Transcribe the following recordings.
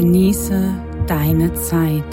Genieße deine Zeit.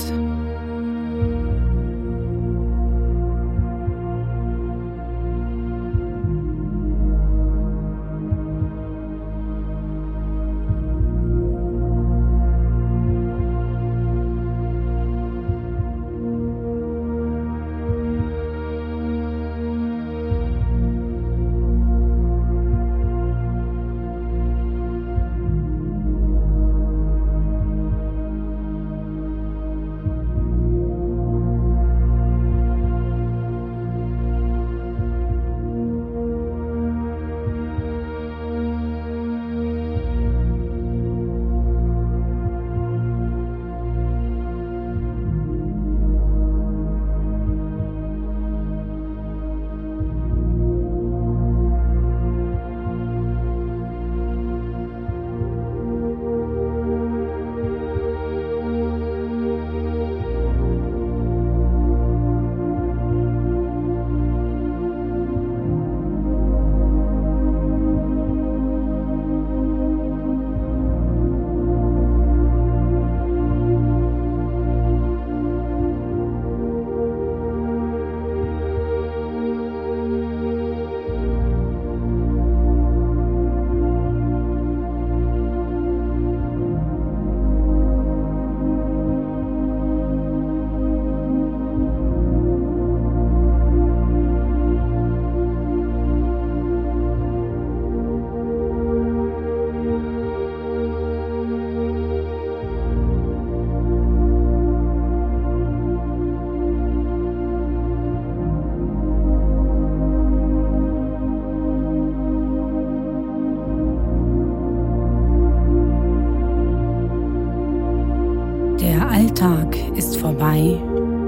Der Alltag ist vorbei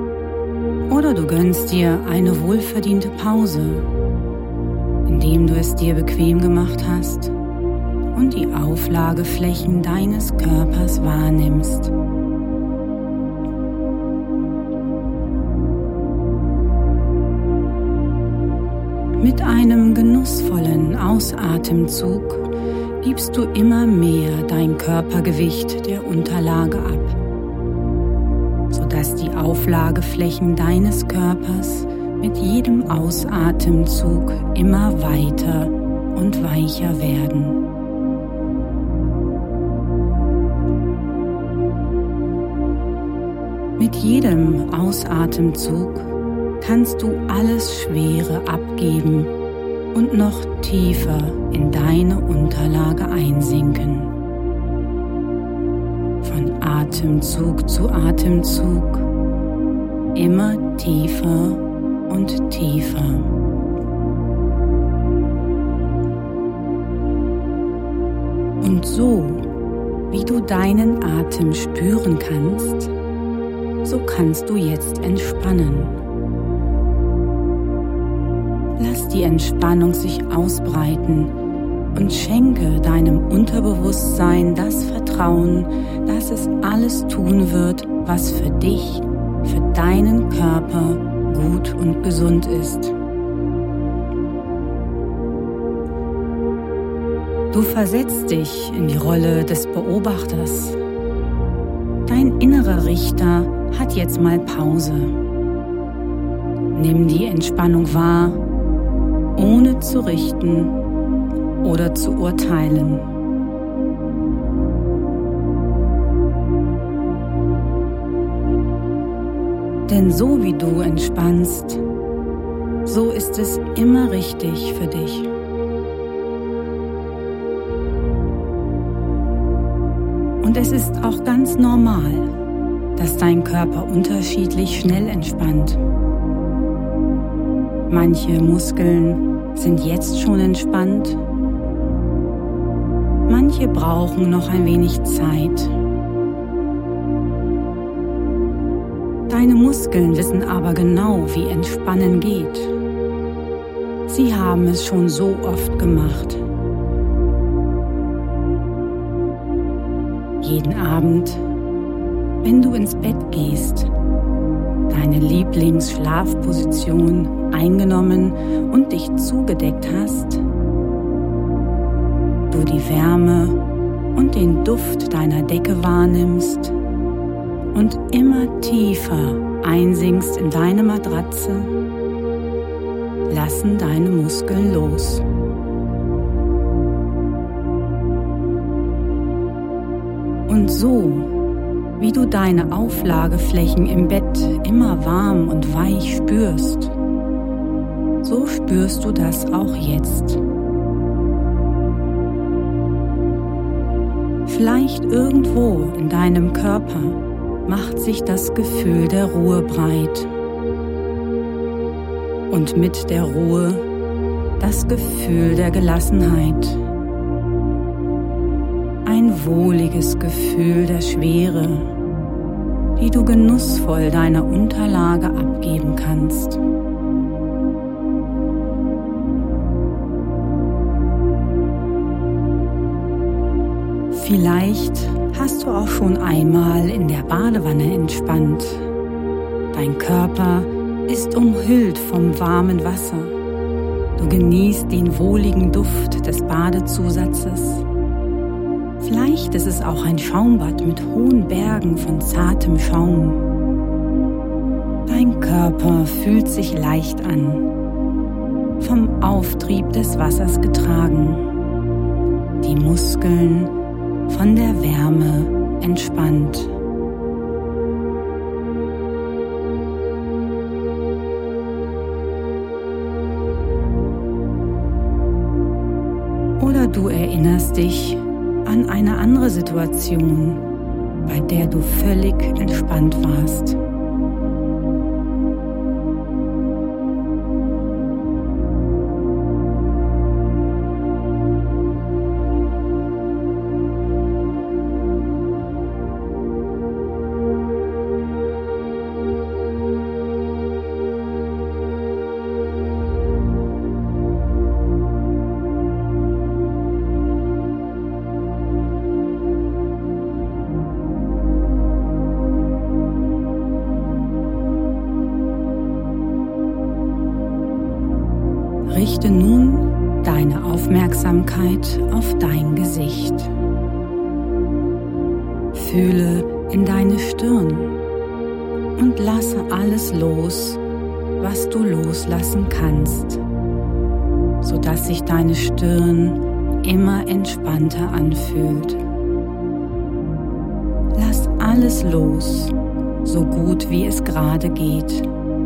oder du gönnst dir eine wohlverdiente Pause, indem du es dir bequem gemacht hast und die Auflageflächen deines Körpers wahrnimmst. Mit einem genussvollen Ausatemzug gibst du immer mehr dein Körpergewicht der Unterlage ab, sodass die Auflageflächen deines Körpers mit jedem Ausatemzug immer weiter und weicher werden. Mit jedem Ausatemzug kannst du alles Schwere abgeben und noch tiefer in deine Unterlage einsinken. Von Atemzug zu Atemzug immer tiefer und tiefer. Und so, wie du deinen Atem spüren kannst, so kannst du jetzt entspannen. Lass die Entspannung sich ausbreiten und schenke deinem Unterbewusstsein das Vertrauen, dass es alles tun wird, was für dich, für deinen Körper gut und gesund ist. Du versetzt dich in die Rolle des Beobachters. Dein innerer Richter hat jetzt mal Pause. Nimm die Entspannung wahr, ohne zu richten oder zu urteilen. Denn so wie du entspannst, so ist es immer richtig für dich. Und es ist auch ganz normal, dass dein Körper unterschiedlich schnell entspannt. Manche Muskeln sind jetzt schon entspannt, manche brauchen noch ein wenig Zeit. Deine Muskeln wissen aber genau, wie Entspannen geht. Sie haben es schon so oft gemacht. Jeden Abend, wenn du ins Bett gehst, deine Lieblingsschlafposition eingenommen und dich zugedeckt hast, du die Wärme und den Duft deiner Decke wahrnimmst und immer tiefer einsinkst in deine Matratze, lassen deine Muskeln los. Und so, wie du deine Auflageflächen im Bett immer warm und weich spürst, so spürst du das auch jetzt. Vielleicht irgendwo in deinem Körper macht sich das Gefühl der Ruhe breit. Und mit der Ruhe das Gefühl der Gelassenheit. Ein wohliges Gefühl der Schwere, die du genussvoll deiner Unterlage abgeben kannst. Vielleicht hast du auch schon einmal in der Badewanne entspannt. Dein Körper ist umhüllt vom warmen Wasser. Du genießt den wohligen Duft des Badezusatzes. Vielleicht ist es auch ein Schaumbad mit hohen Bergen von zartem Schaum. Dein Körper fühlt sich leicht an, vom Auftrieb des Wassers getragen. Die Muskeln von der Wärme entspannt. Oder du erinnerst dich an eine andere Situation, bei der du völlig entspannt warst. Richte nun deine Aufmerksamkeit auf dein Gesicht. Fühle in deine Stirn und lasse alles los, was du loslassen kannst, sodass sich deine Stirn immer entspannter anfühlt. Lass alles los, so gut wie es gerade geht.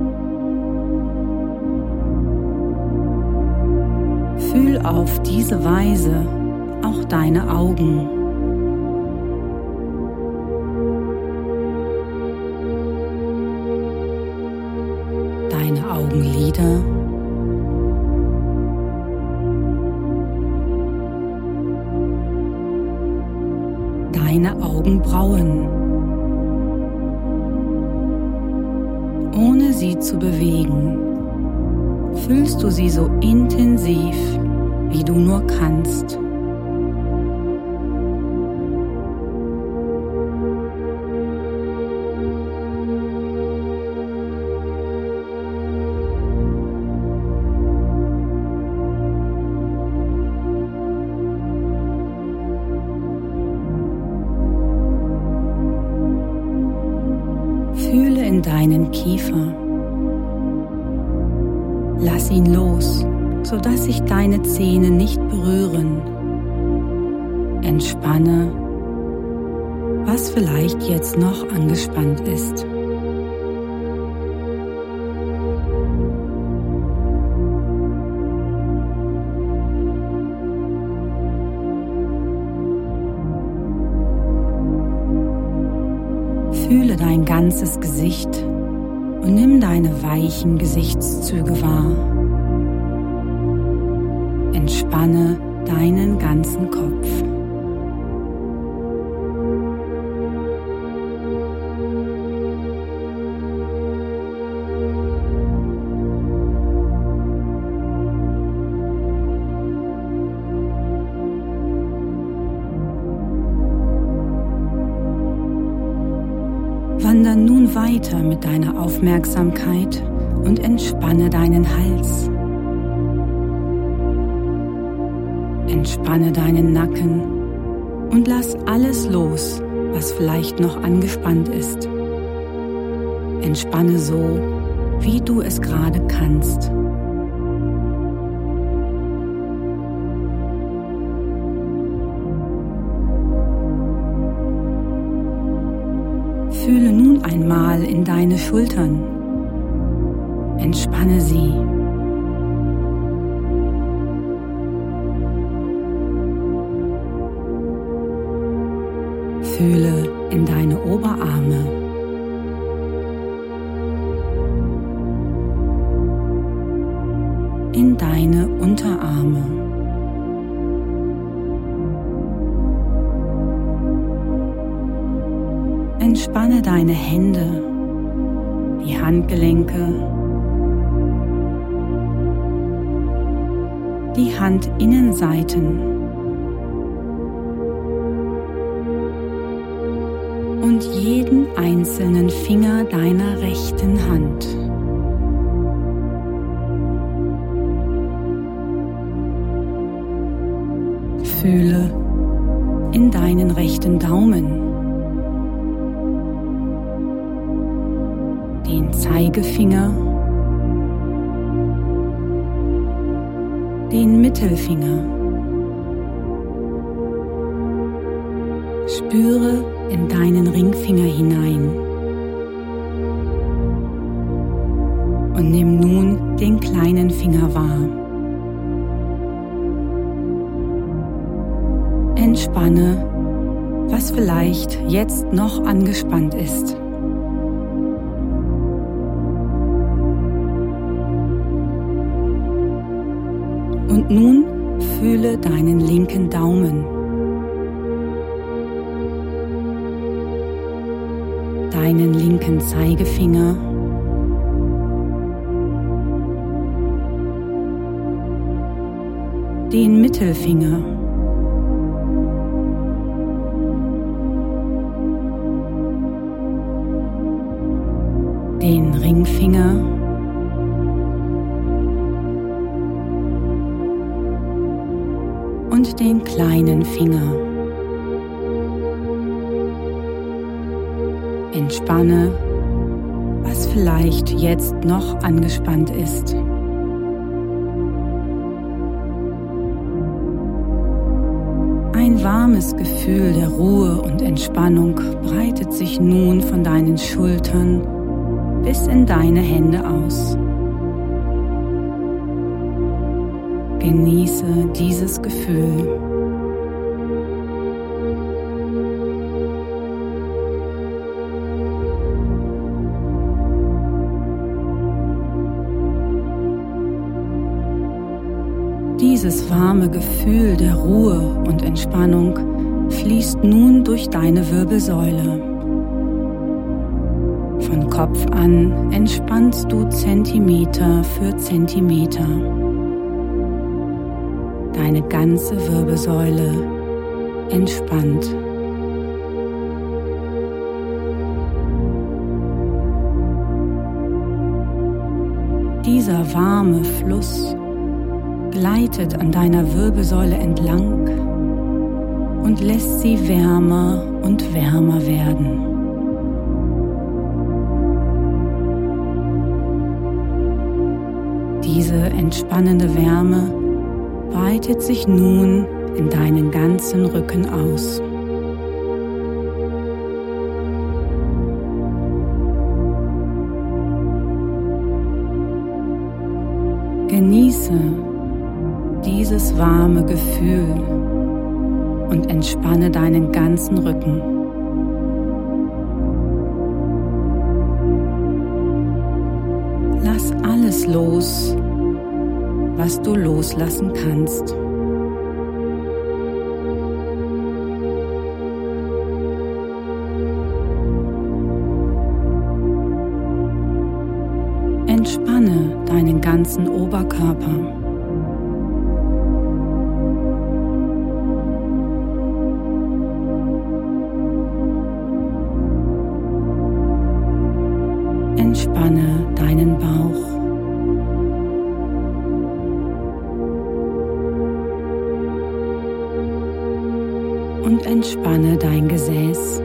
Fühl auf diese Weise auch deine Augen. Deine Augenlider. Deine Augenbrauen. Ohne sie zu bewegen, fühlst du sie so intensiv, wie du nur kannst. Fühle in deinen Kiefer. Lass ihn los, sodass sich deine Zähne nicht berühren. Entspanne, was vielleicht jetzt noch angespannt ist. Fühle dein ganzes Gesicht und nimm deine weichen Gesichtszüge wahr. Entspanne deinen ganzen Kopf. Wander nun weiter mit deiner Aufmerksamkeit und entspanne deinen Hals. Entspanne deinen Nacken Und lass alles los, was vielleicht noch angespannt ist. Entspanne so, wie du es gerade kannst. Fühle nun einmal in deine Schultern. Entspanne sie. Fühle in deine Oberarme. In deine Unterarme. Entspanne deine Hände, die Handgelenke, die Handinnenseiten und jeden einzelnen Finger deiner rechten Hand. Fühle in deinen rechten Daumen, den Zeigefinger, den Mittelfinger. Spüre in deinen Ringfinger hinein und nimm nun den kleinen Finger wahr. Entspanne, was vielleicht jetzt noch angespannt ist. Und nun fühle deinen linken Daumen, deinen linken Zeigefinger, den Mittelfinger, den Ringfinger und den kleinen Finger. Entspanne, was vielleicht jetzt noch angespannt ist. Ein warmes Gefühl der Ruhe und Entspannung breitet sich nun von deinen Schultern bis in deine Hände aus. Genieße dieses Gefühl. Dieses warme Gefühl der Ruhe und Entspannung fließt nun durch deine Wirbelsäule. Von Kopf an entspannst du Zentimeter für Zentimeter. Deine ganze Wirbelsäule entspannt. Dieser warme Fluss gleitet an deiner Wirbelsäule entlang und lässt sie wärmer und wärmer werden. Diese entspannende Wärme breitet sich nun in deinen ganzen Rücken aus. Genieße dieses warme Gefühl und entspanne deinen ganzen Rücken. Lass alles los, was du loslassen kannst. Entspanne deinen ganzen Oberkörper. Entspanne deinen Bauch. und entspanne dein Gesäß.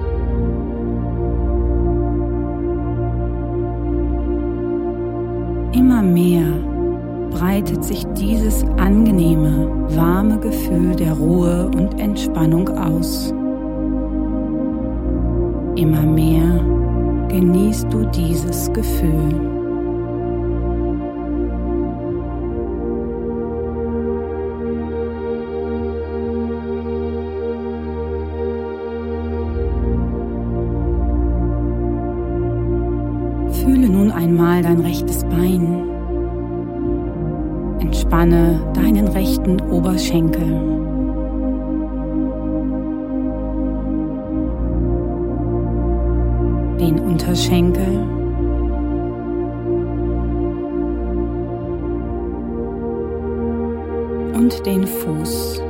Immer mehr breitet sich dieses angenehme, warme Gefühl der Ruhe und Entspannung aus. Immer mehr genießt du dieses Gefühl. Fühle nun einmal dein rechtes Bein. Entspanne deinen rechten Oberschenkel. Den Unterschenkel. Und den Fuß.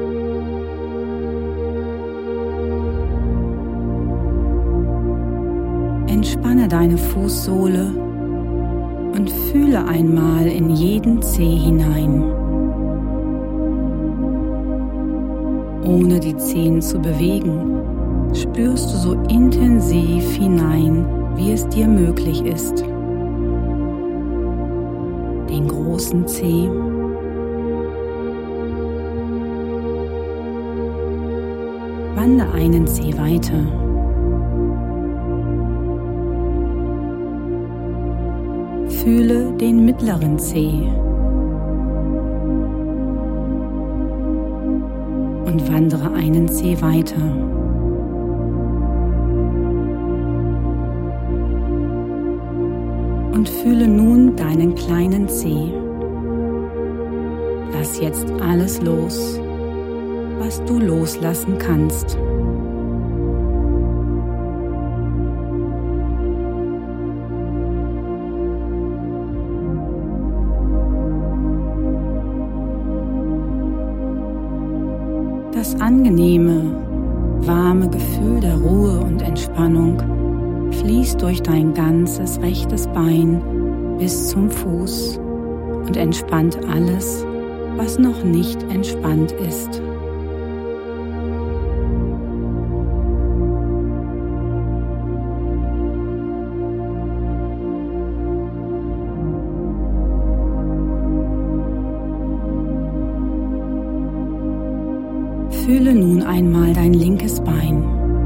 Entspanne deine Fußsohle und fühle einmal in jeden Zeh hinein. Ohne die Zehen zu bewegen, spürst du so intensiv hinein, wie es dir möglich ist. Den großen Zeh, wandere einen Zeh weiter. Fühle den mittleren Zeh und wandere einen Zeh weiter. Und fühle nun deinen kleinen Zeh. Lass jetzt alles los, was du loslassen kannst. Das angenehme, warme Gefühl der Ruhe und Entspannung fließt durch dein ganzes rechtes Bein bis zum Fuß und entspannt alles, was noch nicht entspannt ist. Fühle nun einmal dein linkes Bein.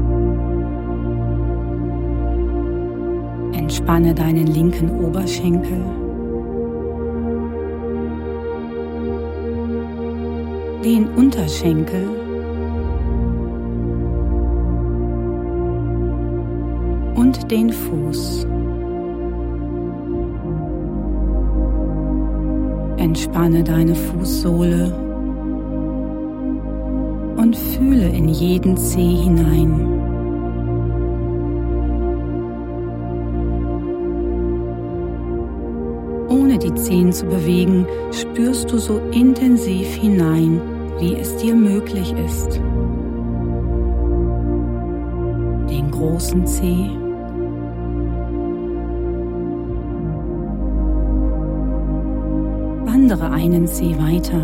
Entspanne deinen linken Oberschenkel. Den Unterschenkel. Und den Fuß. Entspanne deine Fußsohle und fühle in jeden Zeh hinein. Ohne die Zehen zu bewegen, spürst du so intensiv hinein, wie es dir möglich ist. Den großen Zeh, wandere einen Zeh weiter.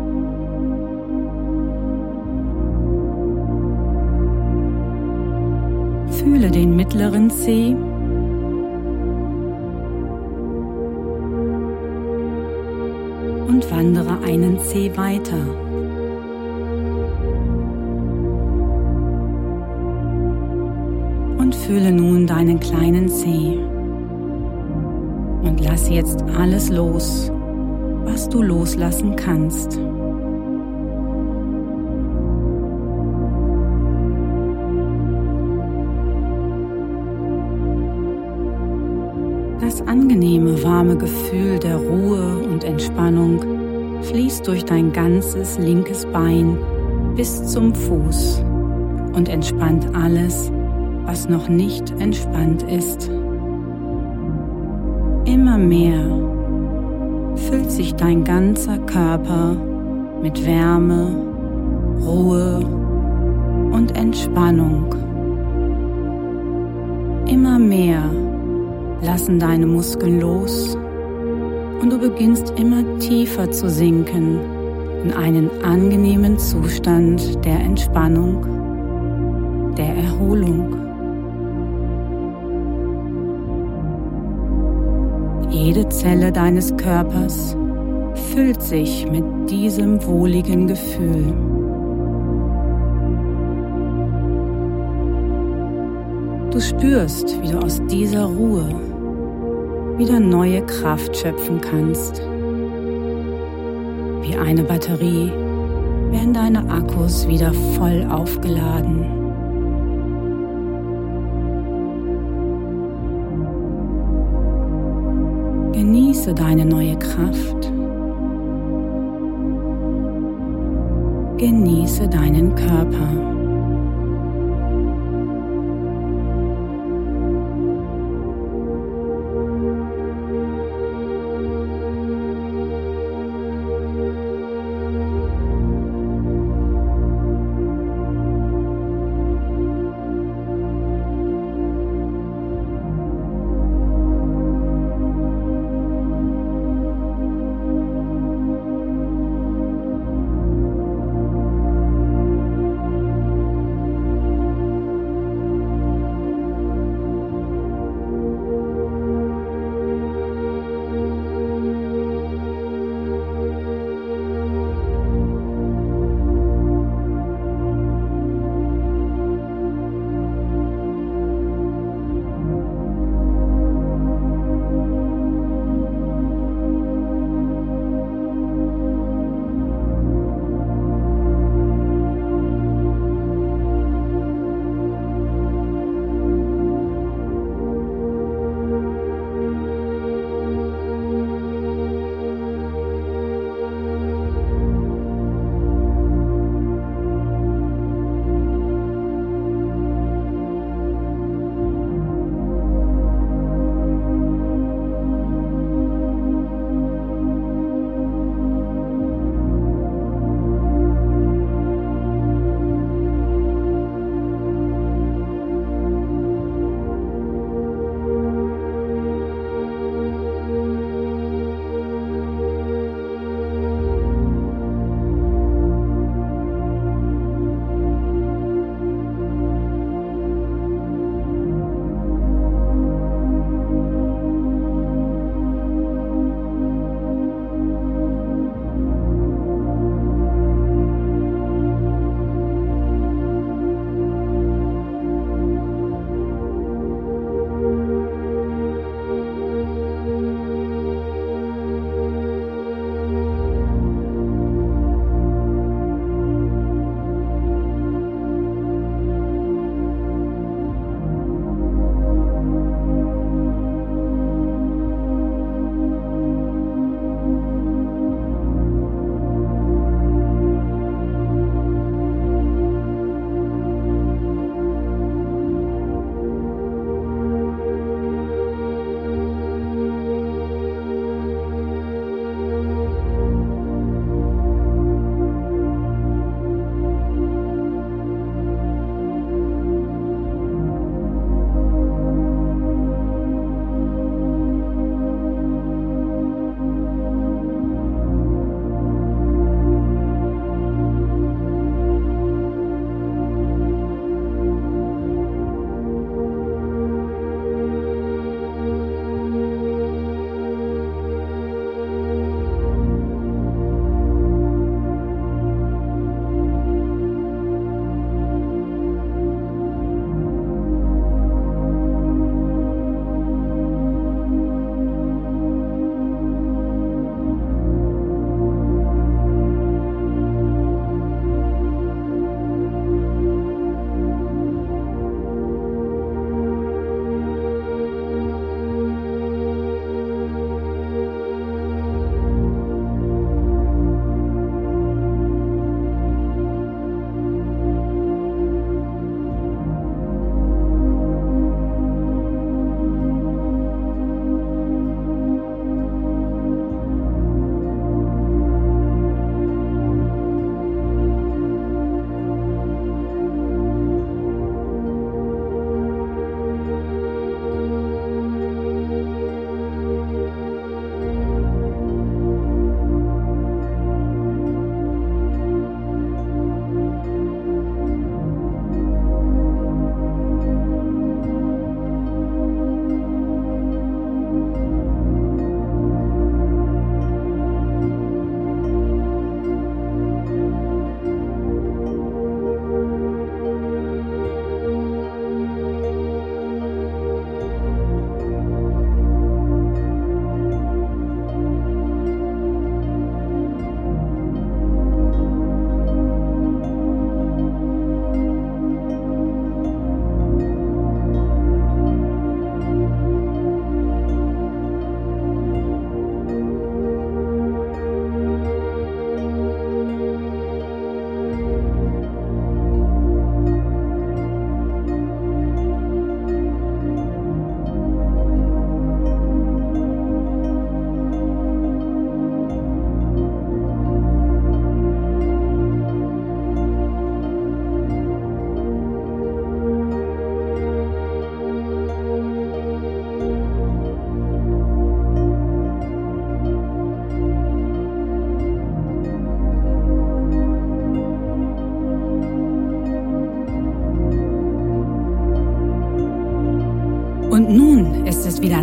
Fühle den mittleren Zeh und wandere einen Zeh weiter. Und fühle nun deinen kleinen Zeh und lass jetzt alles los, was du loslassen kannst. Das angenehme, warme Gefühl der Ruhe und Entspannung fließt durch dein ganzes linkes Bein bis zum Fuß und entspannt alles, was noch nicht entspannt ist. Immer mehr füllt sich dein ganzer Körper mit Wärme, Ruhe und Entspannung. Immer mehr lassen deine Muskeln los und du beginnst immer tiefer zu sinken in einen angenehmen Zustand der Entspannung, der Erholung. Jede Zelle deines Körpers füllt sich mit diesem wohligen Gefühl. Du spürst, wie du aus dieser Ruhe wieder neue Kraft schöpfen kannst. Wie eine Batterie werden deine Akkus wieder voll aufgeladen. Genieße deine neue Kraft. Genieße deinen Körper.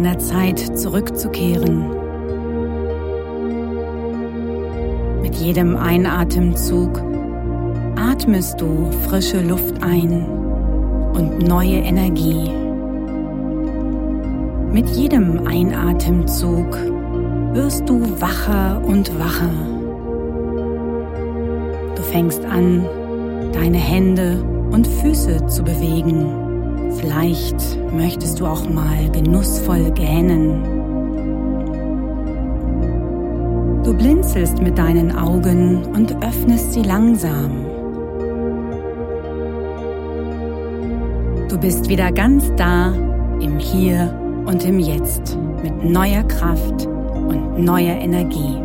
der Zeit zurückzukehren. Mit jedem Einatemzug atmest du frische Luft ein und neue Energie. Mit jedem Einatemzug wirst du wacher und wacher. Du fängst an, deine Hände und Füße zu bewegen. Vielleicht möchtest du auch mal genussvoll gähnen. Du blinzelst mit deinen Augen und öffnest sie langsam. Du bist wieder ganz da, im Hier und im Jetzt, mit neuer Kraft und neuer Energie.